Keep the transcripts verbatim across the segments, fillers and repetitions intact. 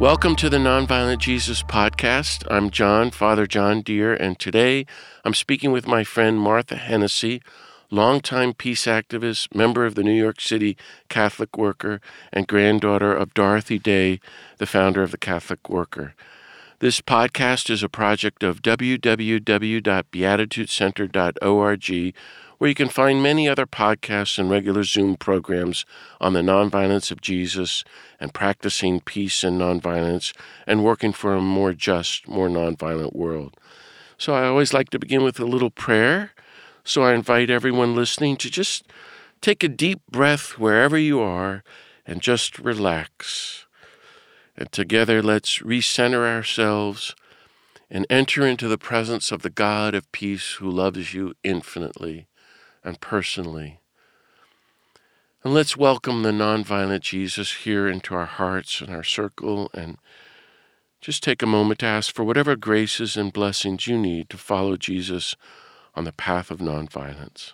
Welcome to the Nonviolent Jesus Podcast. I'm John, Father John Deere, and today I'm speaking with my friend Martha Hennessy, longtime peace activist, member of the New York City Catholic Worker, and granddaughter of Dorothy Day, the founder of the Catholic Worker. This podcast is a project of w w w dot beatitude center dot org, where you can find many other podcasts and regular Zoom programs on the nonviolence of Jesus and practicing peace and nonviolence and working for a more just, more nonviolent world. So I always like to begin with a little prayer. So I invite everyone listening to just take a deep breath wherever you are and just relax. And together let's recenter ourselves and enter into the presence of the God of peace who loves you infinitely and personally. And let's welcome the nonviolent Jesus here into our hearts and our circle, and just take a moment to ask for whatever graces and blessings you need to follow Jesus on the path of nonviolence.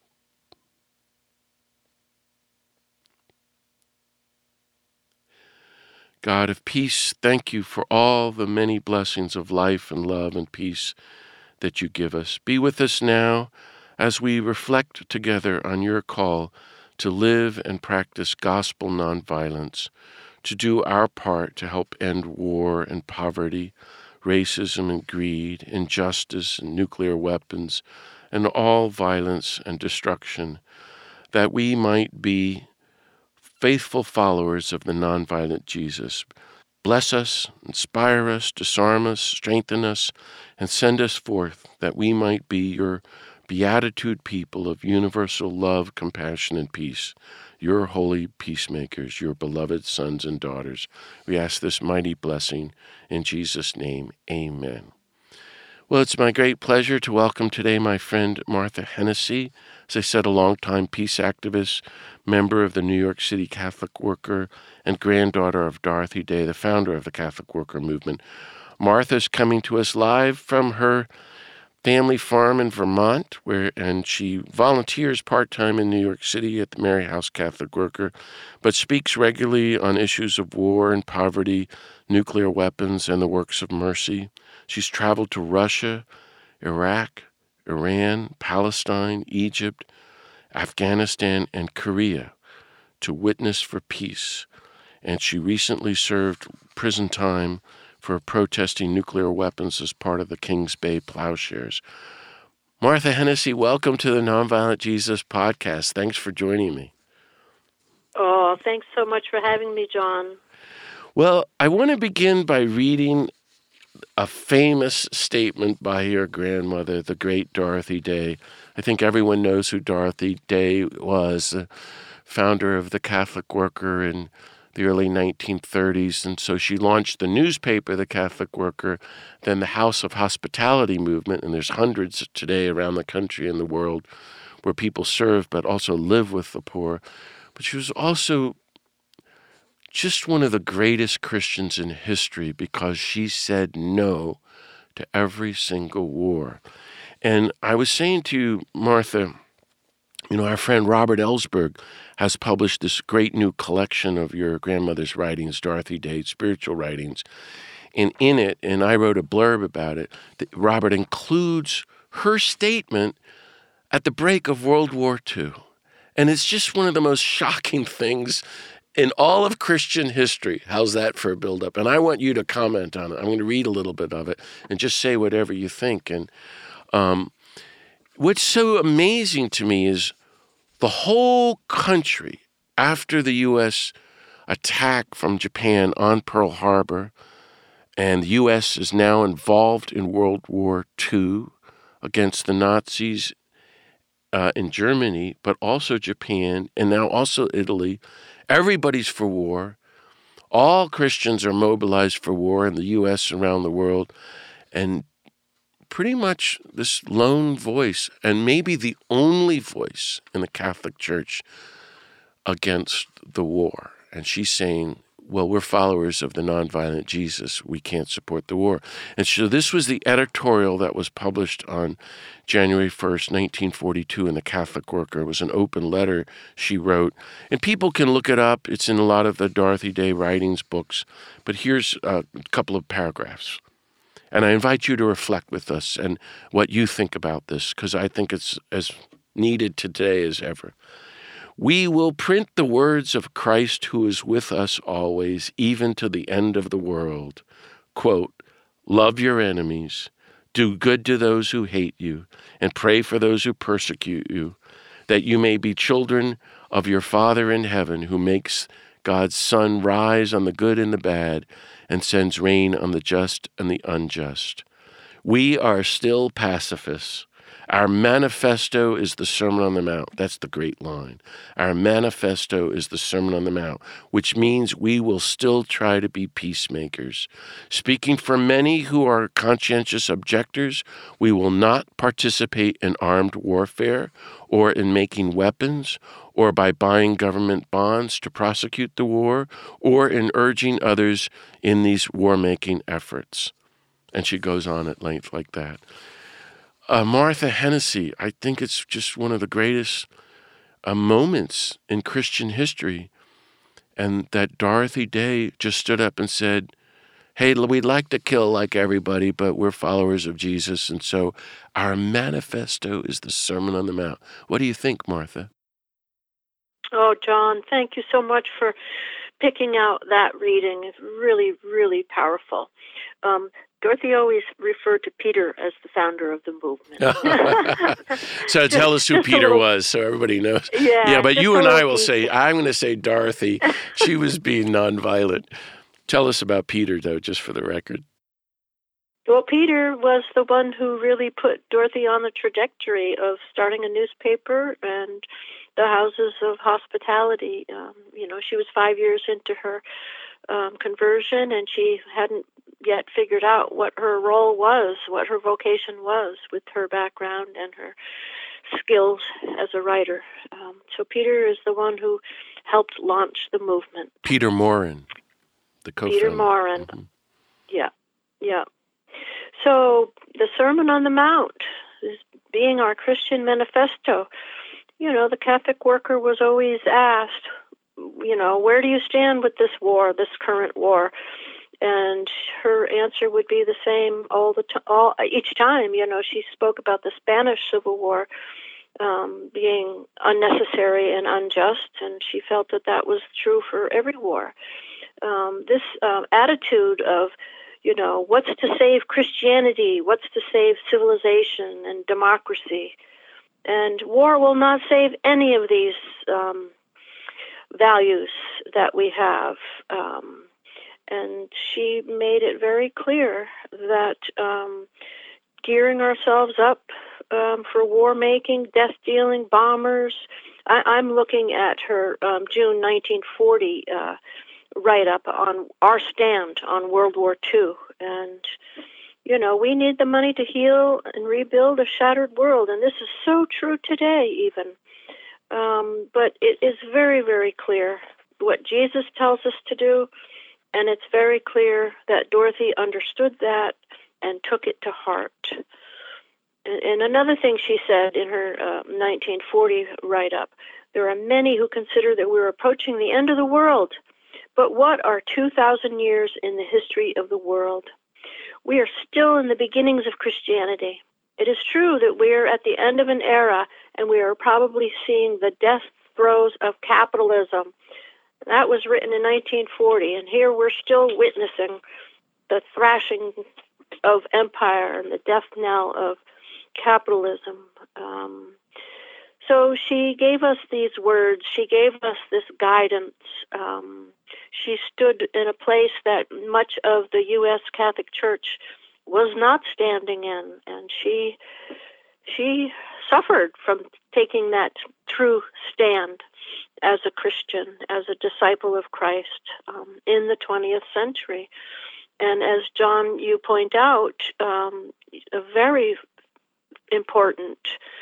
God of peace, thank you for all the many blessings of life and love and peace that you give us. Be with us now as we reflect together on your call to live and practice gospel nonviolence, to do our part to help end war and poverty, racism and greed, injustice and nuclear weapons, and all violence and destruction, that we might be faithful followers of the nonviolent Jesus. Bless us, inspire us, disarm us, strengthen us, and send us forth that we might be your beatitude people of universal love, compassion, and peace, your holy peacemakers, your beloved sons and daughters. We ask this mighty blessing in Jesus' name. Amen. Well, it's my great pleasure to welcome today my friend Martha Hennessy, as I said, a longtime peace activist, member of the New York City Catholic Worker, and granddaughter of Dorothy Day, the founder of the Catholic Worker movement. Martha's coming to us live from her family farm in Vermont, where and she volunteers part-time in New York City at the Mary House Catholic Worker, but speaks regularly on issues of war and poverty, nuclear weapons, and the works of mercy. She's traveled to Russia, Iraq, Iran, Palestine, Egypt, Afghanistan, and Korea to witness for peace, and she recently served prison time for protesting nuclear weapons as part of the Kings Bay Plowshares. Martha Hennessy, welcome to the Nonviolent Jesus Podcast. Thanks for joining me. Oh, thanks so much for having me, John. Well, I want to begin by reading a famous statement by your grandmother, the great Dorothy Day. I think everyone knows who Dorothy Day was, the founder of the Catholic Worker in the early nineteen thirties, and so she launched the newspaper, the Catholic Worker, then the House of Hospitality movement, and there's hundreds today around the country and the world where people serve but also live with the poor. But she was also just one of the greatest Christians in history because she said no to every single war. And I was saying to you, Martha, you know, our friend Robert Ellsberg has published this great new collection of your grandmother's writings, Dorothy Day, spiritual writings. And in it, and I wrote a blurb about it, that Robert includes her statement at the break of World War Two. And it's just one of the most shocking things in all of Christian history. How's that for a buildup? And I want you to comment on it. I'm going to read a little bit of it and just say whatever you think. And um, what's so amazing to me is the whole country, after the U S attack from Japan on Pearl Harbor, and the U S is now involved in World War Two against the Nazis uh, in Germany, but also Japan, and now also Italy. Everybody's for war. All Christians are mobilized for war in the U S and around the world. And pretty much this lone voice, and maybe the only voice in the Catholic Church against the war. And she's saying, well, we're followers of the nonviolent Jesus. We can't support the war. And so this was the editorial that was published on January first, nineteen forty-two in the Catholic Worker. It was an open letter she wrote. And people can look it up. It's in a lot of the Dorothy Day writings books. But here's a couple of paragraphs. And I invite you to reflect with us and what you think about this, because I think it's as needed today as ever. We will print the words of Christ who is with us always, even to the end of the world. Quote, love your enemies, do good to those who hate you, and pray for those who persecute you, that you may be children of your Father in heaven, who makes God's sun rise on the good and the bad, and sends rain on the just and the unjust. We are still pacifists. Our manifesto is the Sermon on the Mount. That's the great line. Our manifesto is the Sermon on the Mount, which means we will still try to be peacemakers. Speaking for many who are conscientious objectors, we will not participate in armed warfare or in making weapons or by buying government bonds to prosecute the war or in urging others in these war-making efforts. And she goes on at length like that. Uh, Martha Hennessy, I think it's just one of the greatest uh, moments in Christian history, and that Dorothy Day just stood up and said, hey, we'd like to kill like everybody, but we're followers of Jesus, and so our manifesto is the Sermon on the Mount. What do you think, Martha? Oh, John, thank you so much for picking out that reading. It's really, really powerful. Um, Dorothy always referred to Peter as the founder of the movement. So tell us who Peter was so everybody knows. Yeah, yeah but you and I will deep. say, I'm going to say Dorothy. She was being nonviolent. Tell us about Peter, though, just for the record. Well, Peter was the one who really put Dorothy on the trajectory of starting a newspaper and the houses of hospitality. Um, you know, she was five years into her um, conversion, and she hadn't yet figured out what her role was, what her vocation was with her background and her skills as a writer. Um, so Peter is the one who helped launch the movement. Peter Maurin, the co-founder. Peter Maurin, mm-hmm. yeah, yeah. So the Sermon on the Mount is being our Christian manifesto. You know, the Catholic Worker was always asked, you know, where do you stand with this war, this current war? And her answer would be the same all the t- all each time. You know, she spoke about the Spanish Civil War um, being unnecessary and unjust, and she felt that that was true for every war. Um, this uh, attitude of, you know, what's to save Christianity, what's to save civilization and democracy, and war will not save any of these um, values that we have. Um, And she made it very clear that um, gearing ourselves up um, for war-making, death-dealing bombers. I- I'm looking at her um, June nineteen forty uh, write-up on our stand on World War Two. And, you know, we need the money to heal and rebuild a shattered world. And this is so true today, even. Um, but it is very, very clear what Jesus tells us to do. And it's very clear that Dorothy understood that and took it to heart. And, and another thing she said in her uh, nineteen forty write-up, there are many who consider that we're approaching the end of the world. But what are two thousand years in the history of the world? We are still in the beginnings of Christianity. It is true that we are at the end of an era, and we are probably seeing the death throes of capitalism. That was written in nineteen forty, and here we're still witnessing the thrashing of empire and the death knell of capitalism. Um, so she gave us these words. She gave us this guidance. Um, she stood in a place that much of the U S Catholic Church was not standing in, and she she suffered from taking that true stand as a Christian, as a disciple of Christ um, in the twentieth century. And as John, you point out, um, a very important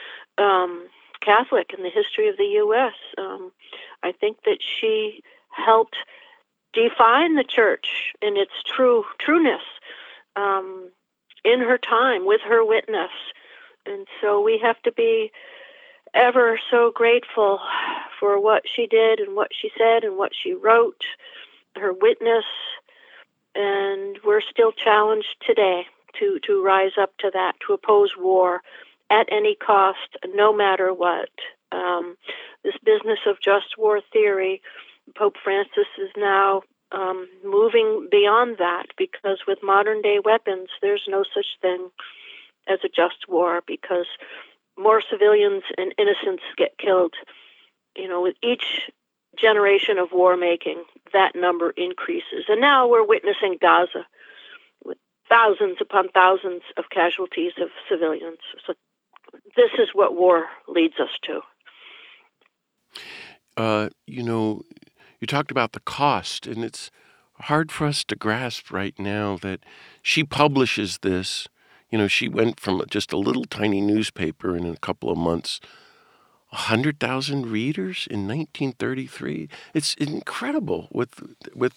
um, Catholic in the history of the U S Um, I think that she helped define the church in its true trueness um, in her time with her witness. And so we have to be ever so grateful for what she did and what she said and what she wrote, her witness, and we're still challenged today to, to rise up to that, to oppose war at any cost, no matter what. Um, this business of just war theory, Pope Francis is now um, moving beyond that, because with modern day weapons, there's no such thing as a just war, because more civilians and innocents get killed. You know, with each generation of war making, that number increases. And now we're witnessing Gaza with thousands upon thousands of casualties of civilians. So this is what war leads us to. Uh, you know, you talked about the cost, and it's hard for us to grasp right now that she publishes this. You know, she went from just a little tiny newspaper in a couple of months, one hundred thousand readers in nineteen thirty-three. It's incredible with, with,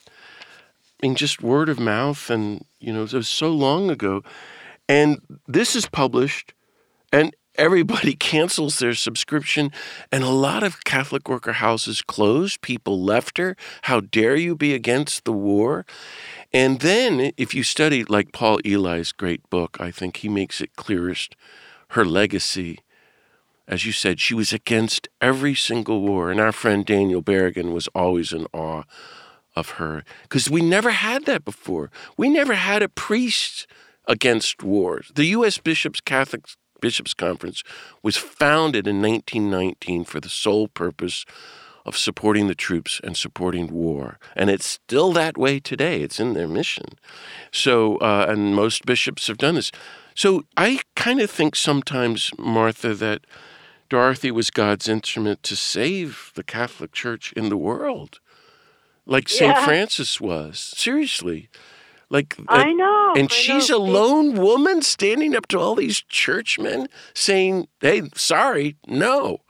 I mean, just word of mouth, and, you know, it was so long ago. And this is published, and everybody cancels their subscription, and a lot of Catholic worker houses closed. People left her. How dare you be against the war? And then if you study, like Paul Eli's great book, I think he makes it clearest, her legacy. As you said, she was against every single war. And our friend Daniel Berrigan was always in awe of her, because we never had that before. We never had a priest against wars. The U S Bishops Catholic Bishops Conference was founded in nineteen nineteen for the sole purpose of supporting the troops and supporting war. And it's still that way today. It's in their mission. So, uh, and most bishops have done this. So I kind of think sometimes, Martha, that Dorothy was God's instrument to save the Catholic Church in the world, like Saint Yeah. Francis was. Seriously. Like, uh, I know. and I she's know. a lone woman standing up to all these churchmen saying, hey, sorry, no.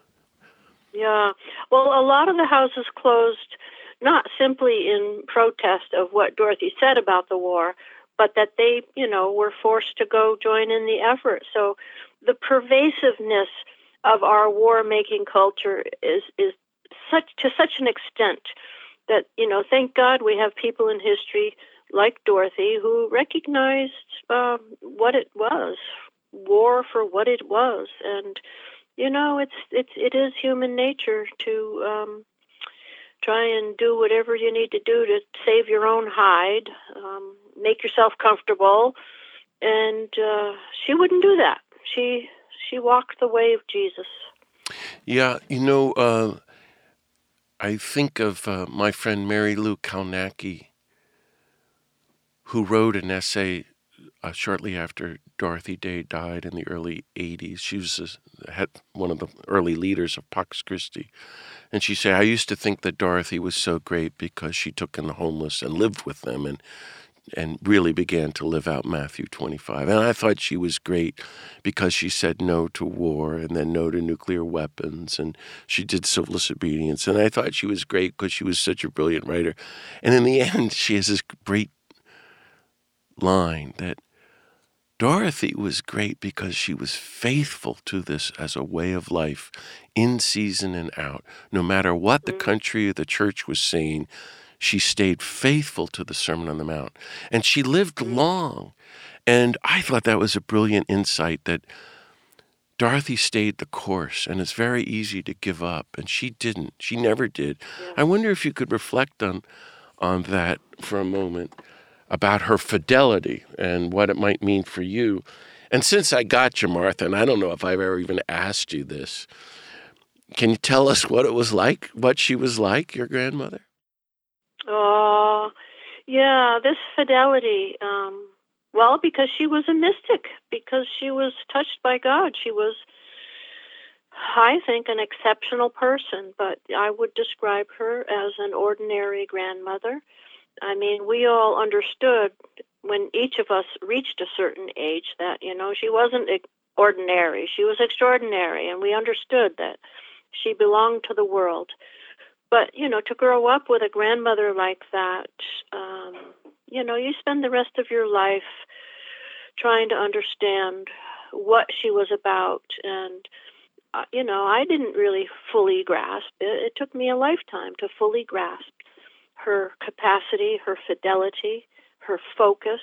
Yeah. Well, a lot of the houses closed not simply in protest of what Dorothy said about the war, but that they, you know, were forced to go join in the effort. So the pervasiveness of our war-making culture is is such to such an extent that, you know, thank God we have people in history like Dorothy who recognized uh, what it was, war for what it was, and you know, it's it's it is human nature to um, try and do whatever you need to do to save your own hide, um, make yourself comfortable, and uh, she wouldn't do that. She she walked the way of Jesus. Yeah, you know, uh, I think of uh, my friend Mary Lou Kalnacki, who wrote an essay uh, shortly after Dorothy Day died in the early eighties. She was a, had one of the early leaders of Pax Christi. And she said, I used to think that Dorothy was so great because she took in the homeless and lived with them and and really began to live out Matthew twenty-five. And I thought she was great because she said no to war and then no to nuclear weapons, and she did civil disobedience. And I thought she was great because she was such a brilliant writer. And in the end, she has this great line that Dorothy was great because she was faithful to this as a way of life, in season and out. No matter what the country or the church was saying, she stayed faithful to the Sermon on the Mount. And she lived long. And I thought that was a brilliant insight, that Dorothy stayed the course, and it's very easy to give up. And she didn't. She never did. Yeah. I wonder if you could reflect on on that for a moment, about her fidelity and what it might mean for you. And since I got you, Martha, and I don't know if I've ever even asked you this, can you tell us what it was like, what she was like, your grandmother? Oh, yeah, this fidelity. Um, well, because she was a mystic, because she was touched by God. She was, I think, an exceptional person, but I would describe her as an ordinary grandmother. I mean, we all understood when each of us reached a certain age that, you know, she wasn't ordinary. She was extraordinary, and we understood that she belonged to the world. But, you know, to grow up with a grandmother like that, um, you know, you spend the rest of your life trying to understand what she was about. And, uh, you know, I didn't really fully grasp it. It took me a lifetime to fully grasp her capacity, her fidelity, her focus.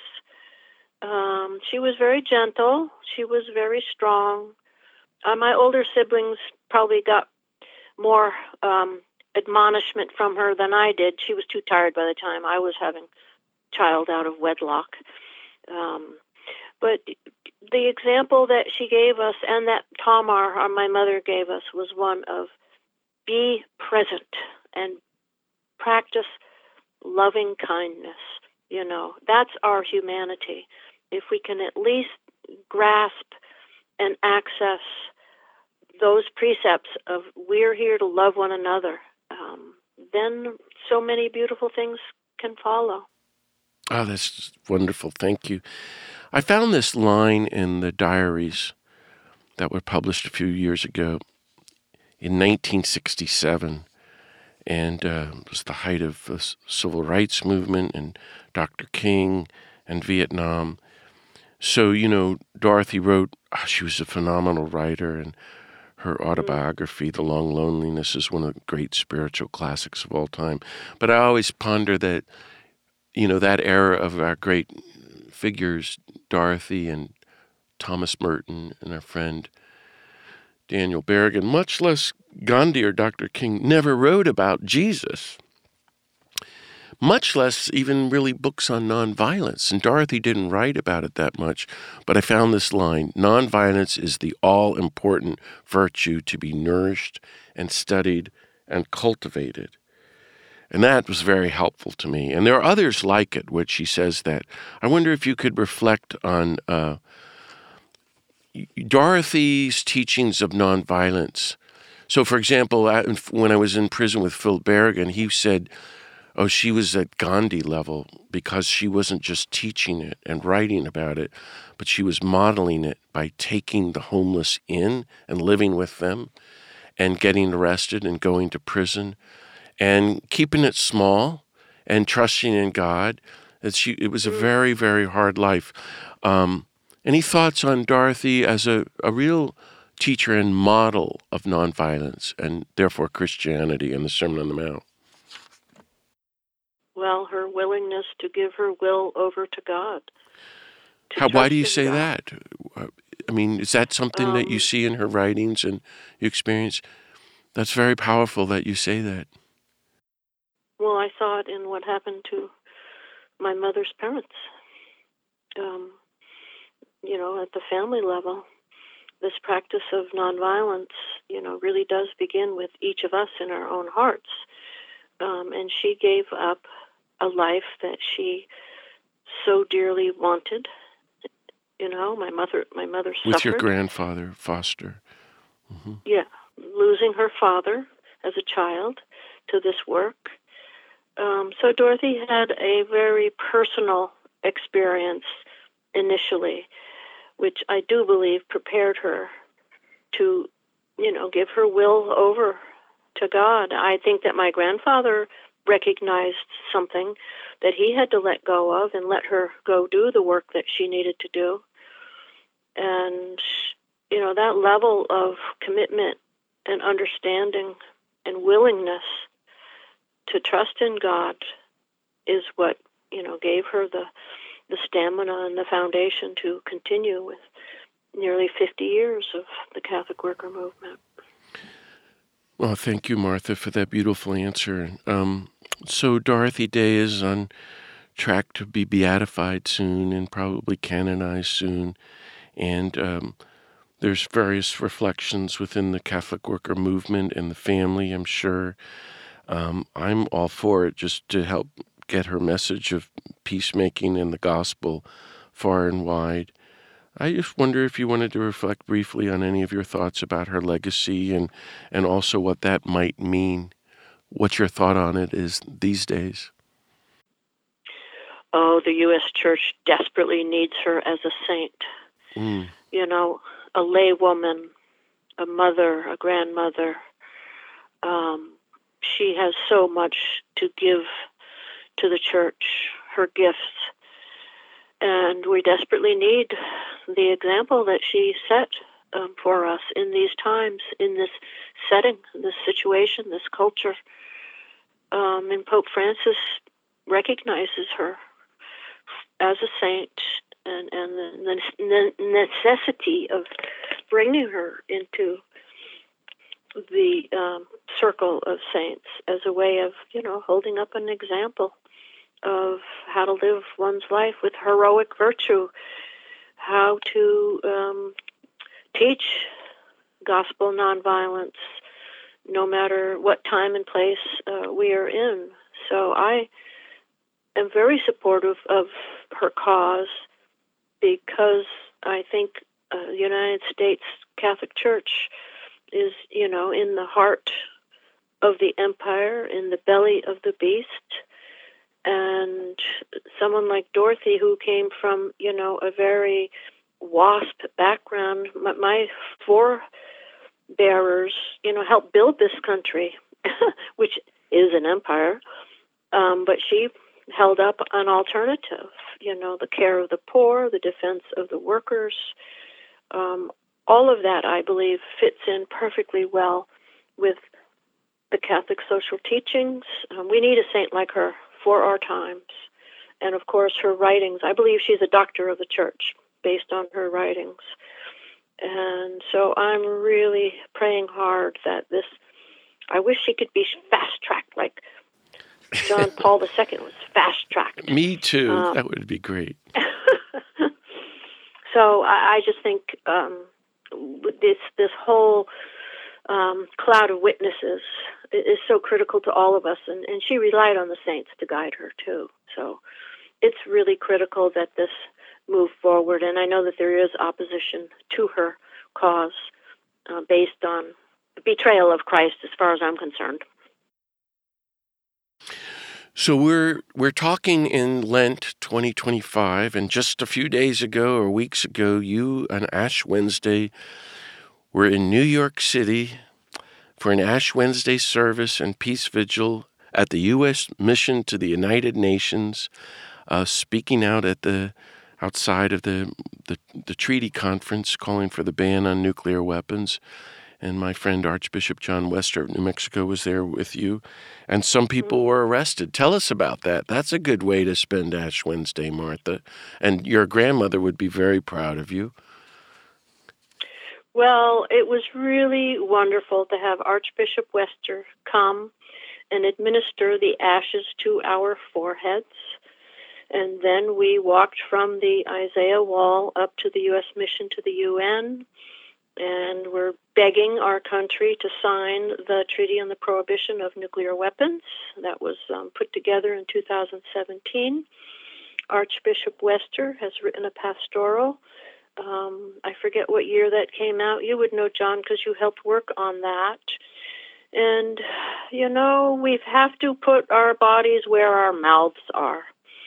Um, she was very gentle. She was very strong. Uh, my older siblings probably got more um, admonishment from her than I did. She was too tired by the time I was having child out of wedlock. Um, but the example that she gave us and that Tamar, or my mother, gave us was one of be present and practice loving kindness. You know, that's our humanity. If we can at least grasp and access those precepts of we're here to love one another, um, then so many beautiful things can follow. Oh, that's wonderful. Thank you. I found this line in the diaries that were published a few years ago in nineteen sixty-seven. And uh, it was the height of the civil rights movement and Doctor King and Vietnam. So, you know, Dorothy wrote, oh, she was a phenomenal writer, and her autobiography, The Long Loneliness, is one of the great spiritual classics of all time. But I always ponder that, you know, that era of our great figures, Dorothy and Thomas Merton and our friend Daniel Berrigan, much less Gandhi or Doctor King, never wrote about Jesus, much less even really books on nonviolence. And Dorothy didn't write about it that much, but I found this line: nonviolence is the all-important virtue to be nourished and studied and cultivated. And that was very helpful to me. And there are others like it, which she says that. I wonder if you could reflect on uh, Dorothy's teachings of nonviolence. So, for example, when I was in prison with Phil Berrigan, he said, oh, she was at Gandhi level because she wasn't just teaching it and writing about it, but she was modeling it by taking the homeless in and living with them and getting arrested and going to prison and keeping it small and trusting in God. That she, it was a very, very hard life. Um, any thoughts on Dorothy as a, a real teacher and model of nonviolence and therefore Christianity and the Sermon on the Mount? Well, her willingness to give her will over to God. To How? Why do you trust say in God. that? I mean, is that something Um, that you see in her writings and you experience? That's very powerful that you say that. Well, I saw it in what happened to my mother's parents. Um, you know, at the family level, this practice of nonviolence, you know, really does begin with each of us in our own hearts. Um, and she gave up a life that she so dearly wanted. You know, my mother, my mother With suffered. your grandfather, Foster. Mm-hmm. Yeah, losing her father as a child to this work. Um, so Dorothy had a very personal experience initially, which I do believe prepared her to, you know, give her will over to God. I think that my grandfather recognized something that he had to let go of and let her go do the work that she needed to do. And, you know, that level of commitment and understanding and willingness to trust in God is what, you know, gave her the, the stamina and the foundation to continue with nearly fifty years of the Catholic worker movement. Well, thank you, Martha, for that beautiful answer. Um, so Dorothy Day is on track to be beatified soon and probably canonized soon. And um, there's various reflections within the Catholic worker movement and the family, I'm sure. Um, I'm all for it, just to help get her message of peacemaking and the gospel far and wide. I just wonder if you wanted to reflect briefly on any of your thoughts about her legacy and, and also what that might mean, what your thought on it is these days. Oh, the U S Church desperately needs her as a saint. Mm. You know, a lay woman, a mother, a grandmother, um, she has so much to give to the church, her gifts, and we desperately need the example that she set um, for us in these times, in this setting, this situation, this culture. Um, and Pope Francis recognizes her as a saint, and, and the, the necessity of bringing her into the um, circle of saints as a way of, you know, holding up an example of how to live one's life with heroic virtue, how to um, teach gospel nonviolence, no matter what time and place uh, we are in. So I am very supportive of her cause because I think uh, the United States Catholic Church is, you know, in the heart of the empire, in the belly of the beast. And someone like Dorothy, who came from, you know, a very WASP background, my, my forebearers, you know, helped build this country, which is an empire. Um, but she held up an alternative, you know, the care of the poor, the defense of the workers. Um, all of that, I believe, fits in perfectly well with the Catholic social teachings. Um, we need a saint like her for our times. And, of course, her writings. I believe she's a doctor of the church based on her writings. And so I'm really praying hard that this, I wish she could be fast-tracked like John Paul the Second was fast-tracked. Me too. Um, that would be great. So I, I just think um, this this whole um, cloud of witnesses is so critical to all of us, and, and she relied on the saints to guide her too. So it's really critical that this move forward, and I know that there is opposition to her cause uh, based on the betrayal of Christ, as far as I'm concerned. So we're we're talking in Lent twenty twenty-five, and just a few days ago or weeks ago, you on Ash Wednesday were in New York City for an Ash Wednesday service and peace vigil at the U S Mission to the United Nations, uh, speaking out at the outside of the, the the treaty conference, calling for the ban on nuclear weapons. And my friend Archbishop John Wester of New Mexico was there with you. And some people were arrested. Tell us about that. That's a good way to spend Ash Wednesday, Martha. And your grandmother would be very proud of you. Well, it was really wonderful to have Archbishop Wester come and administer the ashes to our foreheads. And then we walked from the Isaiah Wall up to the U S Mission to the U N, and we're begging our country to sign the Treaty on the Prohibition of Nuclear Weapons that was um, put together in two thousand seventeen. Archbishop Wester has written a pastoral. Um, I forget what year that came out. You would know, John, because you helped work on that. And, you know, we have to put our bodies where our mouths are.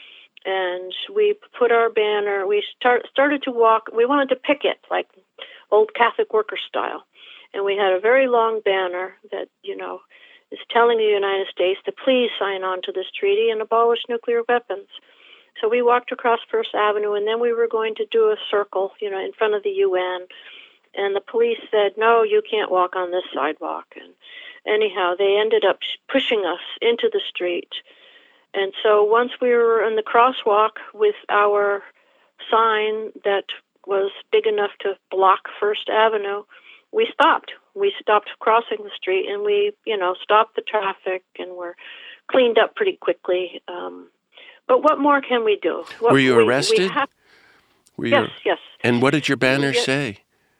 And we put our banner, we start, started to walk, we wanted to picket, like old Catholic worker style. And we had a very long banner that, you know, is telling the United States to please sign on to this treaty and abolish nuclear weapons. So we walked across First Avenue, and then we were going to do a circle, you know, in front of the U N. And the police said, no, you can't walk on this sidewalk. And anyhow, they ended up pushing us into the street. And so once we were in the crosswalk with our sign that was big enough to block First Avenue, we stopped. We stopped crossing the street, and we, you know, stopped the traffic, and we're cleaned up pretty quickly. Um, but what more can we do? What, were you we, arrested? We have, were you, yes, yes. And what did your banner Yes. say?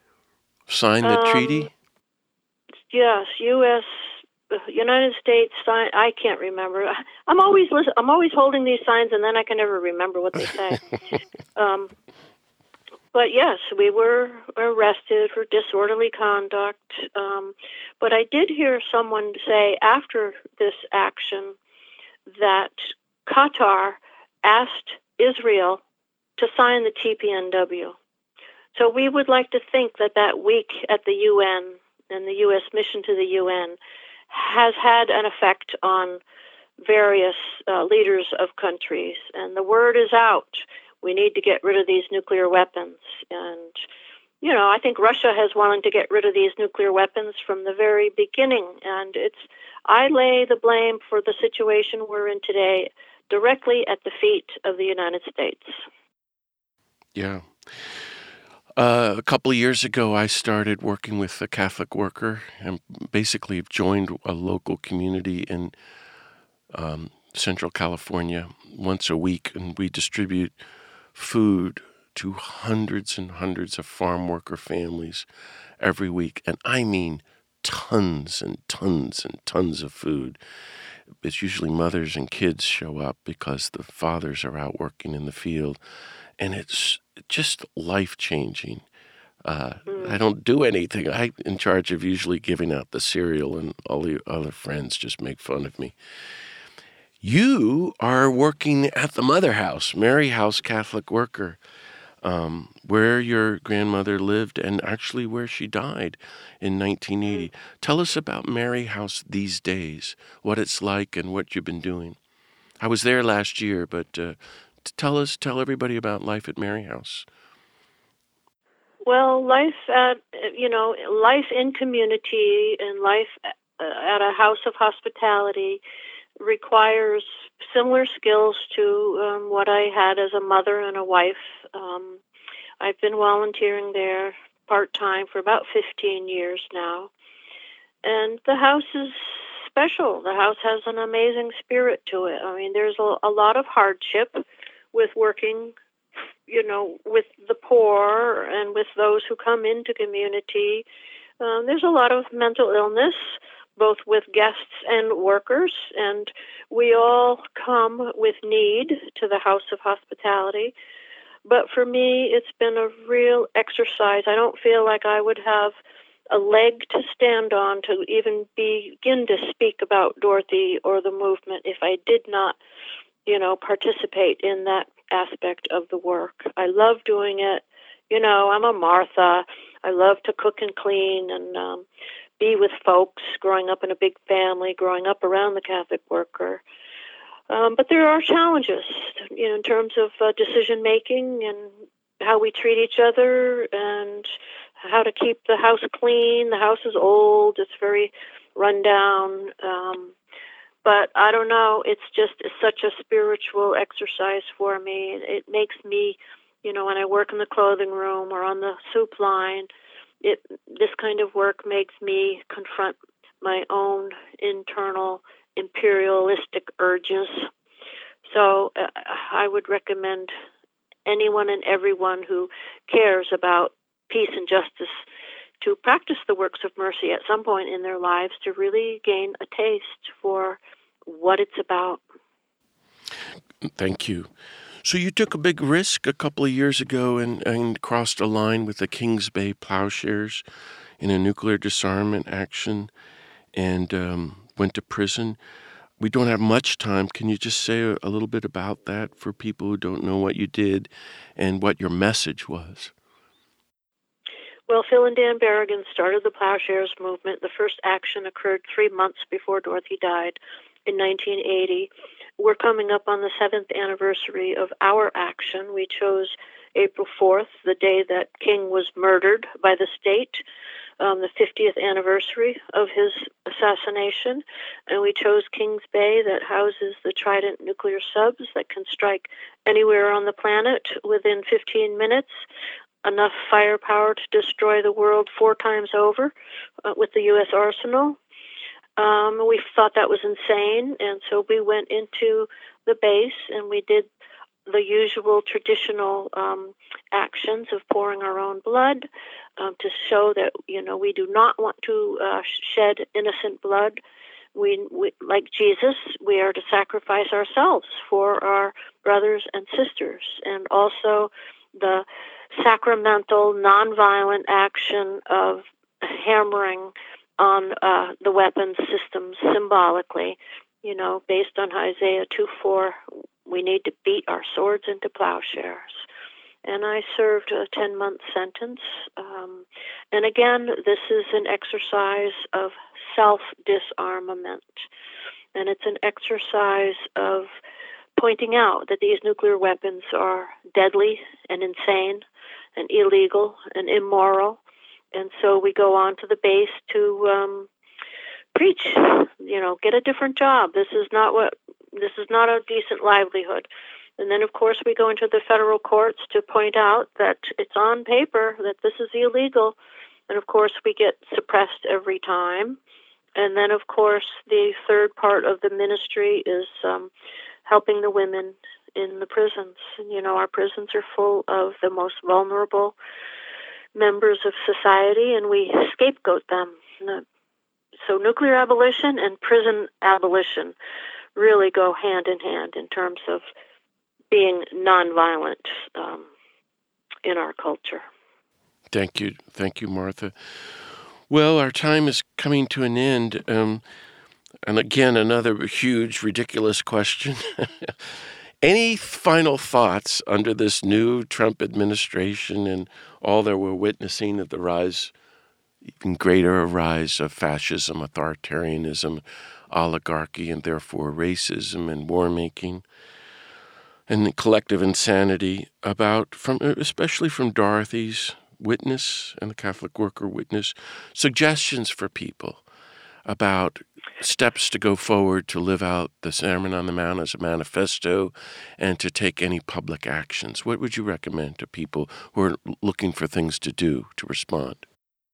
Sign the um, treaty? Yes, U S United States sign. I can't remember. I'm always listen, I'm always holding these signs, and then I can never remember what they say. um, but yes, we were arrested for disorderly conduct. Um, but I did hear someone say after this action that Qatar asked Israel to sign the T P N W. So we would like to think that that week at the U N and the U S Mission to the U N has had an effect on various uh, leaders of countries. And the word is out. We need to get rid of these nuclear weapons. And, you know, I think Russia has wanted to get rid of these nuclear weapons from the very beginning. And it's, I lay the blame for the situation we're in today directly at the feet of the United States. Yeah. Uh, a couple of years ago, I started working with a Catholic worker and basically joined a local community in um, Central California once a week, and we distribute food to hundreds and hundreds of farm worker families every week. And I mean tons and tons and tons of food. It's usually mothers and kids show up because the fathers are out working in the field. And it's just life-changing. Uh, Mm. I don't do anything. I'm in charge of usually giving out the cereal, and all the other friends just make fun of me. You are working at the Mother House, Mary House Catholic Worker, um, where your grandmother lived and actually where she died in nineteen eighty. Mm. Tell us about Mary House these days, what it's like and what you've been doing. I was there last year, but uh, tell us, tell everybody about life at Mary House. Well, life at, you know, life in community and life at a house of hospitality requires similar skills to um, what I had as a mother and a wife. Um, I've been volunteering there part-time for about fifteen years now. And the house is special. The house has an amazing spirit to it. I mean, there's a, a lot of hardship with working, you know, with the poor and with those who come into community. Um, there's a lot of mental illness, both with guests and workers, and we all come with need to the House of Hospitality. But for me, it's been a real exercise. I don't feel like I would have a leg to stand on to even begin to speak about Dorothy or the movement if I did not, you know, participate in that aspect of the work. I love doing it. You know, I'm a Martha. I love to cook and clean and um, be with folks, growing up in a big family, growing up around the Catholic worker. Um, but there are challenges, you know, in terms of uh, decision making and how we treat each other and how to keep the house clean. The house is old. It's very run down. Um, but I don't know. It's just such a spiritual exercise for me. It makes me, you know, when I work in the clothing room or on the soup line, it this kind of work makes me confront my own internal imperialistic urges. So uh, I would recommend anyone and everyone who cares about peace and justice to practice the works of mercy at some point in their lives to really gain a taste for what it's about. Thank you. So you took a big risk a couple of years ago and, and crossed a line with the Kings Bay Plowshares in a nuclear disarmament action and um, went to prison. We don't have much time. Can you just say a, a little bit about that for people who don't know what you did and what your message was? Well, Phil and Dan Berrigan started the Plowshares movement. The first action occurred three months before Dorothy died in nineteen eighty. We're coming up on the seventh anniversary of our action. We chose April fourth, the day that King was murdered by the state, um, the fiftieth anniversary of his assassination. And we chose Kings Bay, that houses the Trident nuclear subs that can strike anywhere on the planet within fifteen minutes. Enough firepower to destroy the world four times over uh, with the U S arsenal. Um, we thought that was insane, and so we went into the base and we did the usual traditional um, actions of pouring our own blood um, to show that, you know, we do not want to uh, shed innocent blood. We, we, like Jesus, we are to sacrifice ourselves for our brothers and sisters, and also the sacramental, nonviolent action of hammering on uh, the weapons systems symbolically, you know, based on Isaiah two four, we need to beat our swords into plowshares. And I served a ten-month sentence. Um, and again, this is an exercise of self-disarmament. And it's an exercise of pointing out that these nuclear weapons are deadly and insane and illegal and immoral. And so we go on to the base to um, preach, you know, get a different job. This is not what, this is not a decent livelihood. And then, of course, we go into the federal courts to point out that it's on paper that this is illegal. And, of course, we get suppressed every time. And then, of course, the third part of the ministry is um, helping the women in the prisons. And, you know, our prisons are full of the most vulnerable members of society, and we scapegoat them. So nuclear abolition and prison abolition really go hand in hand in terms of being nonviolent um, in our culture. Thank you. Thank you, Martha. Well, our time is coming to an end. Um, and again, another huge, ridiculous question. Any final thoughts under this new Trump administration and all that we're witnessing of the rise, even greater rise of fascism, authoritarianism, oligarchy, and therefore racism and war-making, and collective insanity about, from especially from Dorothy's witness and the Catholic Worker witness, suggestions for people about steps to go forward to live out the Sermon on the Mount as a manifesto and to take any public actions? What would you recommend to people who are looking for things to do to respond?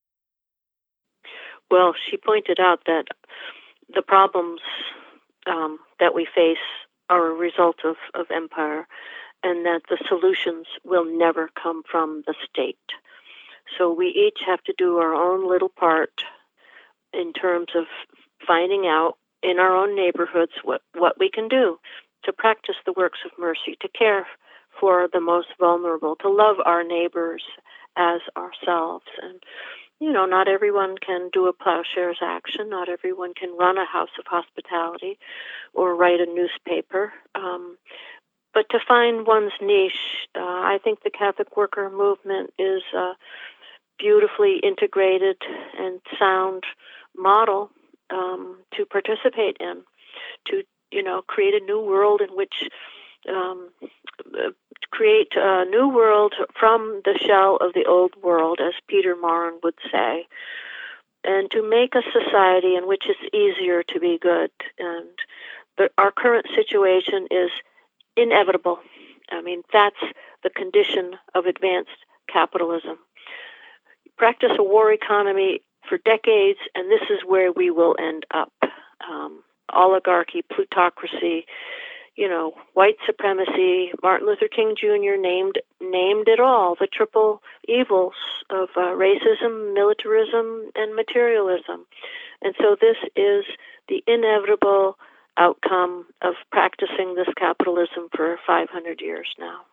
Well, she pointed out that the problems um, that we face are a result of, of empire, and that the solutions will never come from the state. So we each have to do our own little part in terms of finding out in our own neighborhoods what, what we can do to practice the works of mercy, to care for the most vulnerable, to love our neighbors as ourselves. And, you know, not everyone can do a plowshare's action. Not everyone can run a house of hospitality or write a newspaper. Um, but to find one's niche, uh, I think the Catholic Worker movement is a beautifully integrated and sound model um, to participate in, to, you know, create a new world in which um, create a new world from the shell of the old world, as Peter Maurin would say, and to make a society in which it's easier to be good. And the, our current situation is inevitable. I mean, that's the condition of advanced capitalism. Practice a war economy for decades, and this is where we will end up. Um, oligarchy, plutocracy, you know, white supremacy. Martin Luther King Junior named named it all, the triple evils of uh, racism, militarism, and materialism. And so this is the inevitable outcome of practicing this capitalism for five hundred years now.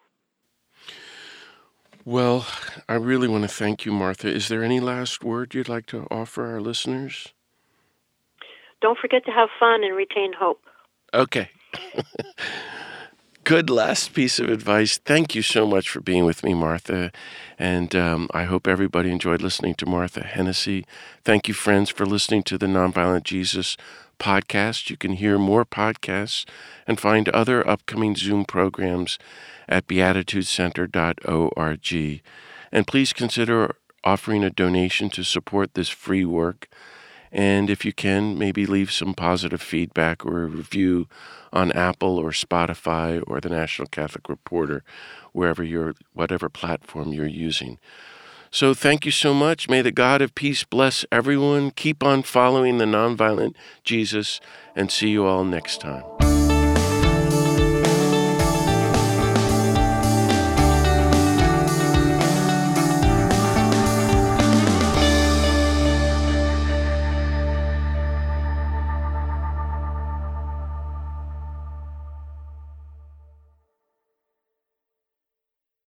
Well, I really want to thank you, Martha. Is there any last word you'd like to offer our listeners? Don't forget to have fun and retain hope. Okay. Good last piece of advice. Thank you so much for being with me, Martha. And um, I hope everybody enjoyed listening to Martha Hennessy. Thank you, friends, for listening to the Nonviolent Jesus podcast. You can hear more podcasts and find other upcoming Zoom programs at beatitude center dot org. And please consider offering a donation to support this free work. And if you can, maybe leave some positive feedback or a review on Apple or Spotify or the National Catholic Reporter, wherever you're, whatever platform you're using. So thank you so much. May the God of peace bless everyone. Keep on following the nonviolent Jesus, and see you all next time.